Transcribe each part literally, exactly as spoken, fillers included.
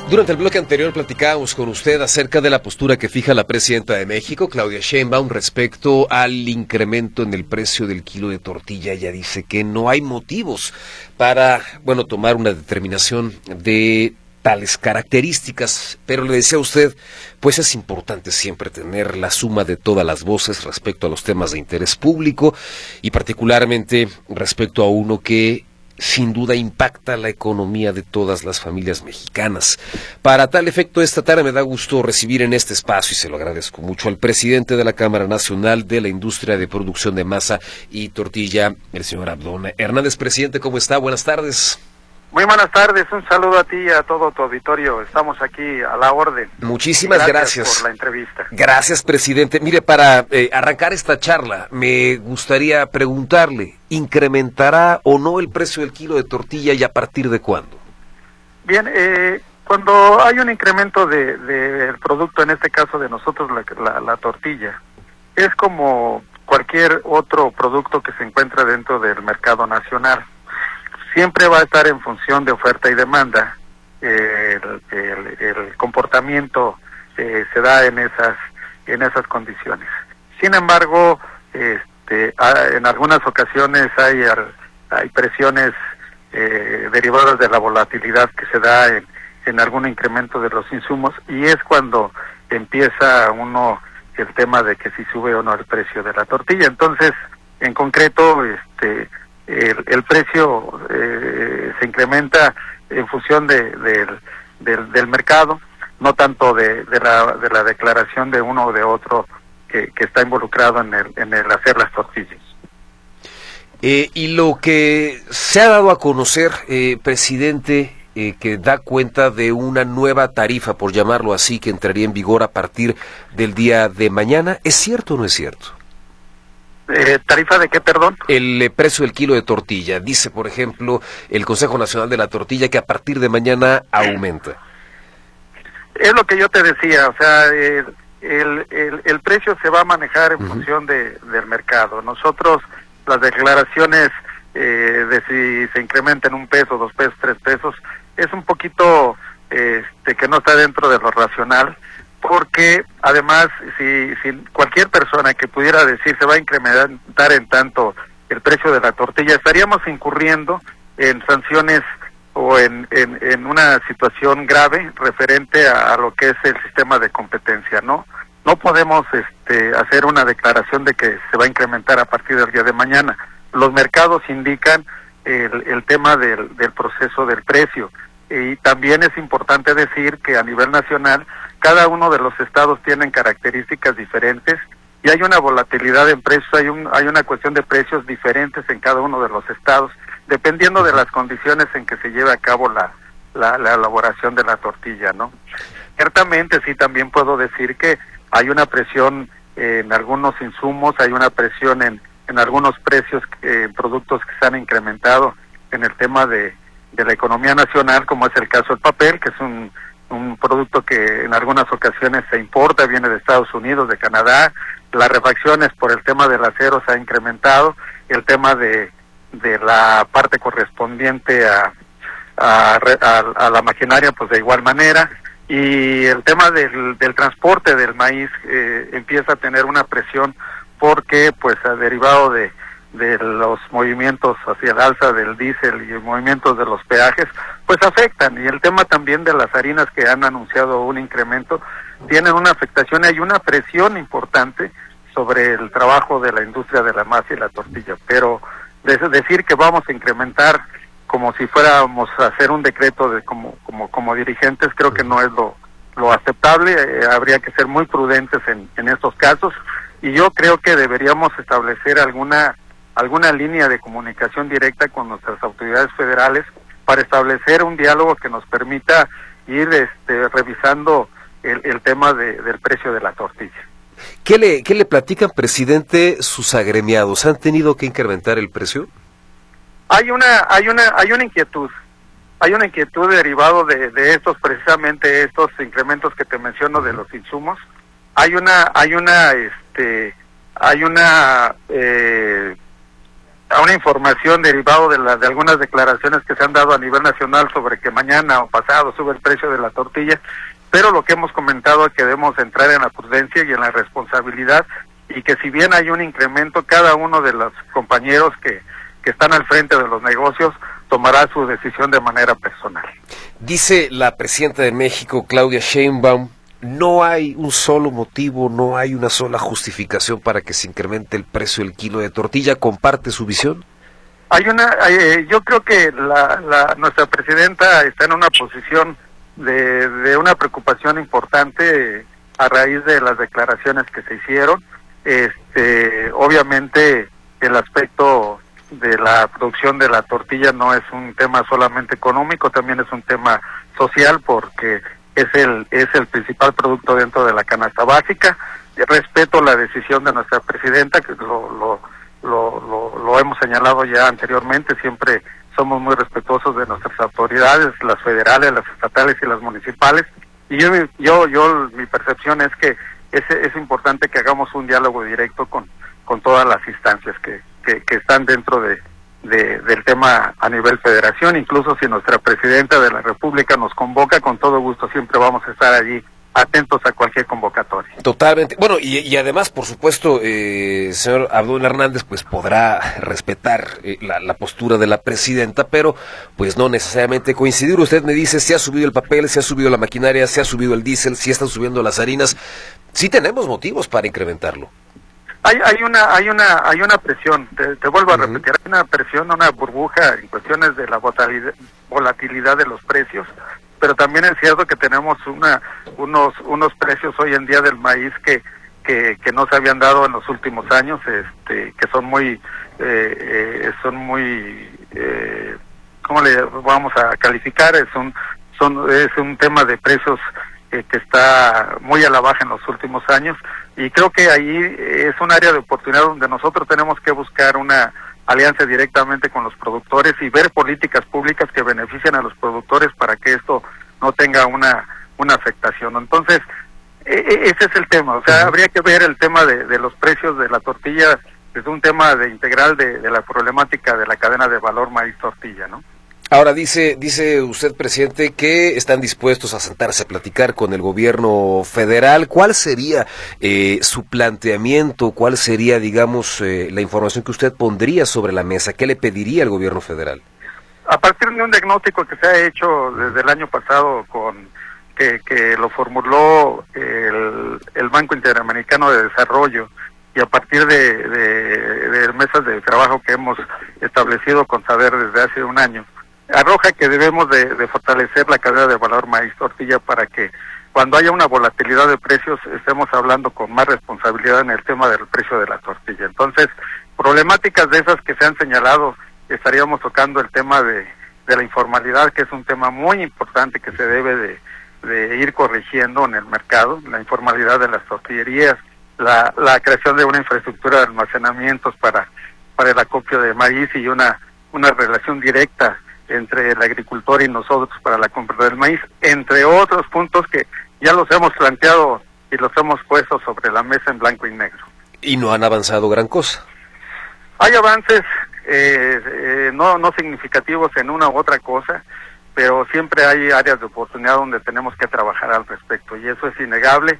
Durante el bloque anterior platicábamos con usted acerca de la postura que fija la presidenta de México, Claudia Sheinbaum, respecto al incremento en el precio del kilo de tortilla. Ella dice que no hay motivos para, bueno, tomar una determinación de tales características, pero le decía a usted, pues es importante siempre tener la suma de todas las voces respecto a los temas de interés público y particularmente respecto a uno que sin duda impacta la economía de todas las familias mexicanas. Para tal efecto, esta tarde me da gusto recibir en este espacio, y se lo agradezco mucho, al presidente de la Cámara Nacional de la Industria de Producción de Masa y Tortilla, el señor Abdón Hernández. Presidente, ¿cómo está? Buenas tardes. Muy buenas tardes, un saludo a ti y a todo tu auditorio. Estamos aquí a la orden. Muchísimas gracias, gracias por la entrevista. Gracias, presidente. Mire, para eh, arrancar esta charla, me gustaría preguntarle, ¿incrementará o no el precio del kilo de tortilla y a partir de cuándo? Bien, eh, cuando hay un incremento de, de el producto, en este caso de nosotros la, la, la tortilla, es como cualquier otro producto que se encuentra dentro del mercado nacional. Siempre va a estar en función de oferta y demanda. Eh, el, el, el comportamiento eh, se da en esas en esas condiciones. Sin embargo, este, en algunas ocasiones hay hay presiones eh, derivadas de la volatilidad que se da en, en algún incremento de los insumos, y es cuando empieza uno el tema de que si sube o no el precio de la tortilla. Entonces, en concreto, este El, el precio eh, se incrementa en función de, de, del, del mercado, no tanto de, de, la, de la declaración de uno o de otro que, que está involucrado en el, en el hacer las tortillas. Eh, y lo que se ha dado a conocer, eh, presidente, eh, que da cuenta de una nueva tarifa, por llamarlo así, que entraría en vigor a partir del día de mañana, ¿es cierto o no es cierto? Eh, ¿Tarifa de qué, perdón? El eh, precio del kilo de tortilla. Dice, por ejemplo, el Consejo Nacional de la Tortilla que a partir de mañana aumenta. Es lo que yo te decía, o sea, el, el, el, el precio se va a manejar en uh-huh. función de, del mercado. Nosotros, las declaraciones eh, de si se incrementan un peso, dos pesos, tres pesos, es un poquito este, que no está dentro de lo racional. Porque además, si, si cualquier persona que pudiera decir se va a incrementar en tanto el precio de la tortilla, estaríamos incurriendo en sanciones o en, en, en una situación grave referente a, a lo que es el sistema de competencia, ¿no? No podemos este, hacer una declaración de que se va a incrementar a partir del día de mañana. Los mercados indican el, el tema del, del proceso del precio. Y también es importante decir que a nivel nacional cada uno de los estados tienen características diferentes y hay una volatilidad en precios, hay un hay una cuestión de precios diferentes en cada uno de los estados, dependiendo de las condiciones en que se lleve a cabo la, la, la elaboración de la tortilla, ¿no? Ciertamente sí también puedo decir que hay una presión eh, en algunos insumos, hay una presión en, en algunos precios, eh, productos que se han incrementado en el tema de, de la economía nacional, como es el caso del papel, que es un un producto que en algunas ocasiones se importa, viene de Estados Unidos, de Canadá. Las refacciones por el tema del acero se ha incrementado, el tema de, de la parte correspondiente a, a, a, a la maquinaria, pues de igual manera, y el tema del, del transporte del maíz eh, empieza a tener una presión porque, pues, ha derivado de de los movimientos hacia el alza del diésel y movimientos de los peajes, pues afectan. Y el tema también de las harinas, que han anunciado un incremento, tienen una afectación, hay una presión importante sobre el trabajo de la industria de la masa y la tortilla. Pero decir que vamos a incrementar como si fuéramos a hacer un decreto de como como como dirigentes, creo que no es lo lo aceptable. Eh, habría que ser muy prudentes en, en estos casos, y yo creo que deberíamos establecer alguna alguna línea de comunicación directa con nuestras autoridades federales para establecer un diálogo que nos permita ir este, revisando el, el tema de, del precio de la tortilla. ¿Qué le, qué le platican, presidente, sus agremiados? ¿Han tenido que incrementar el precio? Hay una, hay una, hay una inquietud, hay una inquietud derivado de, de estos, precisamente estos incrementos que te menciono de los insumos. Hay una, hay una, este, hay una, eh, a una información derivado de, la, de algunas declaraciones que se han dado a nivel nacional sobre que mañana o pasado sube el precio de la tortilla, pero lo que hemos comentado es que debemos entrar en la prudencia y en la responsabilidad, y que si bien hay un incremento, cada uno de los compañeros que, que están al frente de los negocios tomará su decisión de manera personal. Dice la presidenta de México, Claudia Sheinbaum, no hay un solo motivo, no hay una sola justificación para que se incremente el precio del kilo de tortilla. ¿Comparte su visión? Hay una, hay, yo creo que la, la, nuestra presidenta está en una posición de, de una preocupación importante a raíz de las declaraciones que se hicieron. Este, obviamente el aspecto de la producción de la tortilla no es un tema solamente económico, también es un tema social, porque es el es el principal producto dentro de la canasta básica. Respeto la decisión de nuestra presidenta, que lo lo, lo, lo, lo hemos señalado ya anteriormente, siempre somos muy respetuosos de nuestras autoridades, las federales, las estatales y las municipales, y yo yo yo mi percepción es que es, es importante que hagamos un diálogo directo con, con todas las instancias que, que, que están dentro de, de del tema a nivel federación. Incluso si nuestra presidenta de la República nos convoca, con todo gusto siempre vamos a estar allí atentos a cualquier convocatoria. Totalmente. Bueno, y, y además, por supuesto, eh, señor Abdul Hernández, pues podrá respetar eh, la, la postura de la presidenta, pero pues no necesariamente coincidir. Usted me dice, si ha subido el papel, si ha subido la maquinaria, si ha subido el diésel, si están subiendo las harinas. Sí tenemos motivos para incrementarlo. Hay hay una hay una hay una presión, te, te vuelvo a uh-huh. repetir, hay una presión, una burbuja en cuestiones de la volatilidad, volatilidad de los precios, pero también es cierto que tenemos una unos unos precios hoy en día del maíz que que, que no se habían dado en los últimos años, este que son muy eh, eh, son muy eh, ¿cómo le vamos a calificar? Es un son es un tema de precios eh, que está muy a la baja en los últimos años, y creo que ahí es un área de oportunidad donde nosotros tenemos que buscar una alianza directamente con los productores y ver políticas públicas que beneficien a los productores para que esto no tenga una una afectación. Entonces, e- ese es el tema, o sea, uh-huh. habría que ver el tema de, de los precios de la tortilla desde un tema de integral de, de la problemática de la cadena de valor maíz-tortilla, ¿no? Ahora, dice dice usted, presidente, que están dispuestos a sentarse a platicar con el gobierno federal. ¿Cuál sería eh, su planteamiento? ¿Cuál sería, digamos, eh, la información que usted pondría sobre la mesa? ¿Qué le pediría al gobierno federal? A partir de un diagnóstico que se ha hecho desde el año pasado, con que, que lo formuló el, el Banco Interamericano de Desarrollo, y a partir de, de, de mesas de trabajo que hemos establecido con Saber desde hace un año, arroja que debemos de, de fortalecer la cadena de valor maíz-tortilla para que cuando haya una volatilidad de precios estemos hablando con más responsabilidad en el tema del precio de la tortilla. Entonces, problemáticas de esas que se han señalado, estaríamos tocando el tema de, de la informalidad, que es un tema muy importante que se debe de, de ir corrigiendo en el mercado, la informalidad de las tortillerías, la, la creación de una infraestructura de almacenamientos para, para el acopio de maíz y una, una relación directa entre el agricultor y nosotros para la compra del maíz, entre otros puntos que ya los hemos planteado y los hemos puesto sobre la mesa en blanco y negro. Y no han avanzado gran cosa. Hay avances eh, eh, no no significativos en una u otra cosa, pero siempre hay áreas de oportunidad donde tenemos que trabajar al respecto, y eso es innegable,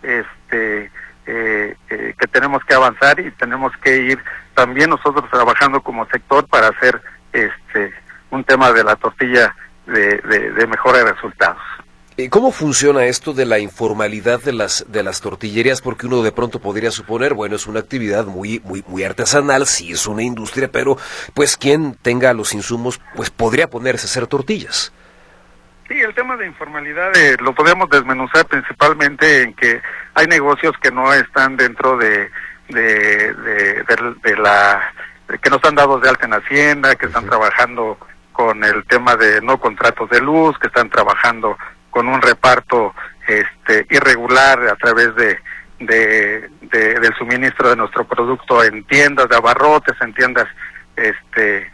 este eh, eh, que tenemos que avanzar y tenemos que ir también nosotros trabajando como sector para hacer este un tema de la tortilla de, de, de mejora de resultados. ¿Cómo funciona esto de la informalidad de las de las tortillerías? Porque uno de pronto podría suponer, bueno, es una actividad muy muy muy artesanal, sí es una industria, pero pues quien tenga los insumos, pues podría ponerse a hacer tortillas. Sí, el tema de informalidad eh, lo podemos desmenuzar principalmente en que hay negocios que no están dentro de de de, de, de la de que no están dados de alta en Hacienda, que están uh-huh. trabajando con el tema de no contratos de luz, que están trabajando con un reparto este irregular a través de, de, de del suministro de nuestro producto en tiendas de abarrotes, en tiendas este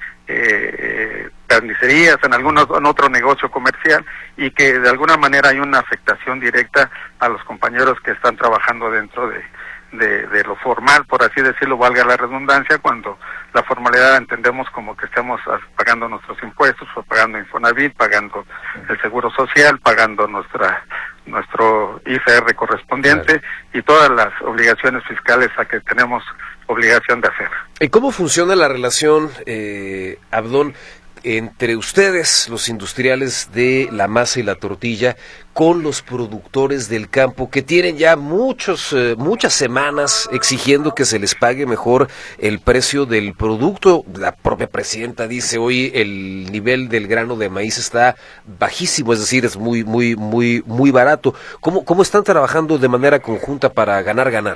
eh, carnicerías, en algunos en otro negocio comercial, y que de alguna manera hay una afectación directa a los compañeros que están trabajando dentro de de, de lo formal, por así decirlo, valga la redundancia, cuando la formalidad entendemos como que estamos pagando nuestros impuestos, o pagando Infonavit, pagando el Seguro Social, pagando nuestra nuestro I C R correspondiente, claro, y todas las obligaciones fiscales a que tenemos obligación de hacer. ¿Y cómo funciona la relación, eh, Abdón, entre ustedes, los industriales de la masa y la tortilla, con los productores del campo que tienen ya muchos, eh, muchas semanas exigiendo que se les pague mejor el precio del producto? La propia presidenta dice hoy el nivel del grano de maíz está bajísimo, es decir, es muy, muy, muy, muy barato. ¿Cómo, cómo están trabajando de manera conjunta para ganar, ganar?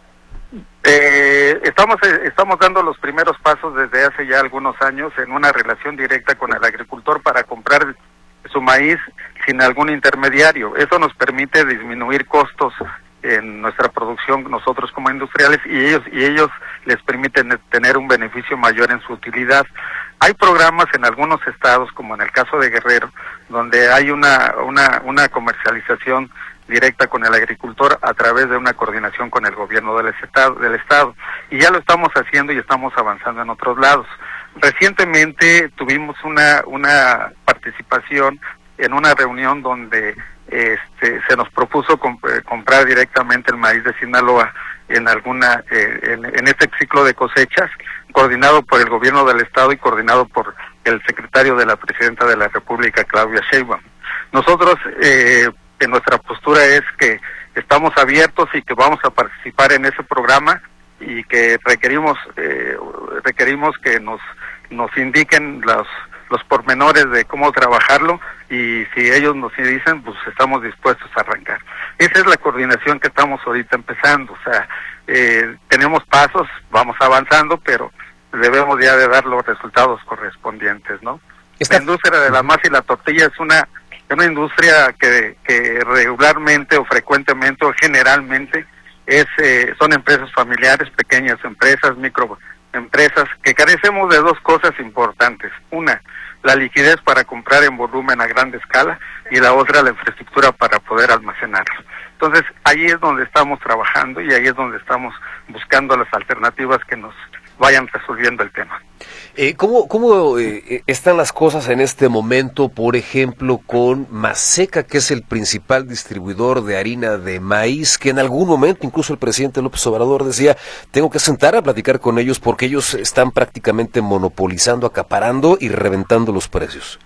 Eh, estamos estamos dando los primeros pasos desde hace ya algunos años en una relación directa con el agricultor para comprar su maíz sin algún intermediario. Eso nos permite disminuir costos en nuestra producción nosotros como industriales, y ellos y ellos les permiten tener un beneficio mayor en su utilidad. Hay programas en algunos estados, como en el caso de Guerrero, donde hay una una una comercialización directa con el agricultor a través de una coordinación con el gobierno del estado, del estado, y ya lo estamos haciendo y estamos avanzando en otros lados. Recientemente tuvimos una una participación en una reunión donde este se nos propuso comp comprar directamente el maíz de Sinaloa en alguna eh, en, en este ciclo de cosechas, coordinado por el gobierno del estado y coordinado por el secretario de la presidenta de la República, Claudia Sheinbaum. Nosotros eh, en nuestra postura es que estamos abiertos y que vamos a participar en ese programa, y que requerimos eh, requerimos que nos nos indiquen los los pormenores de cómo trabajarlo, y si ellos nos dicen, pues estamos dispuestos a arrancar. Esa es la coordinación que estamos ahorita empezando. O sea, eh, tenemos pasos, vamos avanzando, pero debemos ya de dar los resultados correspondientes, ¿no? Esta... La industria de la masa y la tortilla es una una industria que, que regularmente o frecuentemente o generalmente es eh, son empresas familiares, pequeñas empresas, microempresas, que carecemos de dos cosas importantes. Una, la liquidez para comprar en volumen a gran escala, y la otra, la infraestructura para poder almacenarlo. Entonces, ahí es donde estamos trabajando y ahí es donde estamos buscando las alternativas que nos vayan resolviendo el tema. Eh, ¿Cómo, cómo eh, están las cosas en este momento, por ejemplo, con Maseca, que es el principal distribuidor de harina de maíz, que en algún momento incluso el presidente López Obrador decía, tengo que sentar a platicar con ellos porque ellos están prácticamente monopolizando, acaparando y reventando los precios?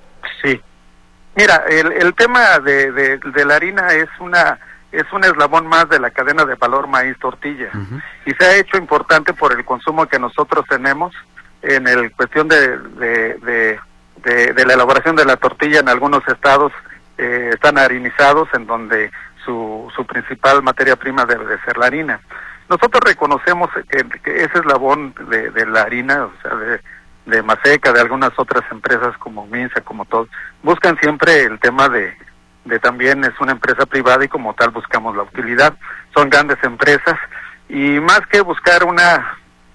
Sí. Mira, el, el tema de, de, de la harina es una... es un eslabón más de la cadena de valor maíz-tortilla, uh-huh, y se ha hecho importante por el consumo que nosotros tenemos en el cuestión de de, de, de, de la elaboración de la tortilla. En algunos estados eh, están harinizados, en donde su, su principal materia prima debe de ser la harina. Nosotros reconocemos que, que ese eslabón de, de la harina, o sea, de, de Maseca, de algunas otras empresas como Minsa, como todos, buscan siempre el tema de de también es una empresa privada, y como tal buscamos la utilidad. Son grandes empresas, y más que buscar una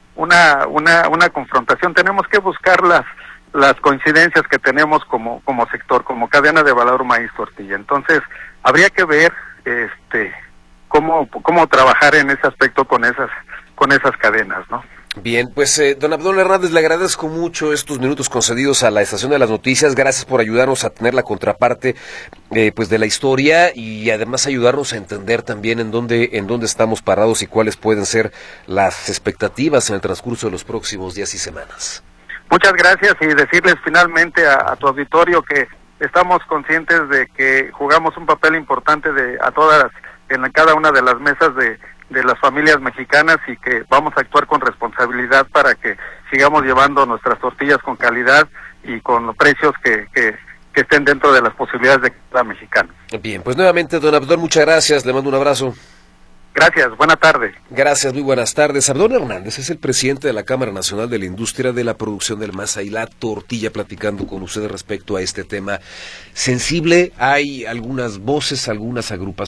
una una una confrontación, tenemos que buscar las las coincidencias que tenemos como como sector, como cadena de valor maíz tortilla. Entonces, habría que ver este cómo cómo trabajar en ese aspecto con esas con esas cadenas, ¿no? Bien, pues eh, don Abdón Hernández, le agradezco mucho estos minutos concedidos a la Estación de las Noticias. Gracias por ayudarnos a tener la contraparte eh, pues de la historia, y además ayudarnos a entender también en dónde en dónde estamos parados y cuáles pueden ser las expectativas en el transcurso de los próximos días y semanas. Muchas gracias, y decirles finalmente a, a tu auditorio que estamos conscientes de que jugamos un papel importante de a todas en cada una de las mesas de de las familias mexicanas, y que vamos a actuar con responsabilidad para que sigamos llevando nuestras tortillas con calidad y con precios que, que, que estén dentro de las posibilidades de cada mexicano. Bien, pues nuevamente, don Abdón, muchas gracias, le mando un abrazo. Gracias, buena tarde. Gracias, muy buenas tardes. Abdón Hernández es el presidente de la Cámara Nacional de la Industria de la Producción del Masa y la Tortilla, platicando con ustedes respecto a este tema sensible. Hay algunas voces, algunas agrupaciones